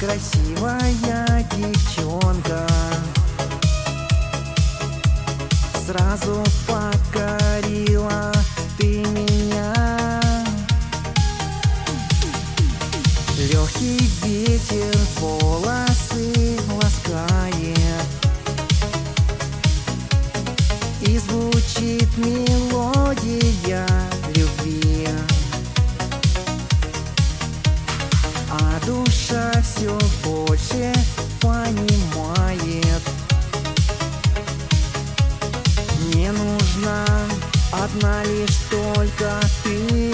красивая девчонка, сразу покорила ты меня. Легкий ветер волосы ласкает, и звучит мелодия любви, а душа все больше понимает. Мне нужна одна лишь только ты.